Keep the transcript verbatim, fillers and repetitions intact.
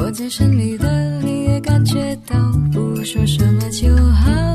我在心里的你也感觉到，不说什么就好。